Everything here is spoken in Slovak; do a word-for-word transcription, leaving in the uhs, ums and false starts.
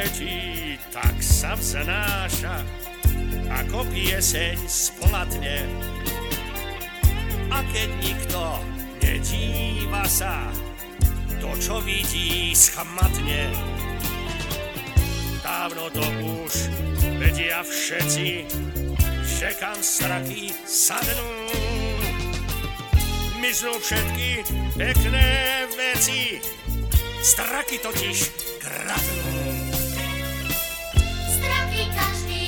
letí, tak sa vznáša, ako pieseň splatne. A keď nikto nedíva sa, to, čo vidí, schmatne. Dávno to už vedia všetci, že kam straky sadnú. Miznú všetky pekné veci, straky totiž kradnú. Straky každý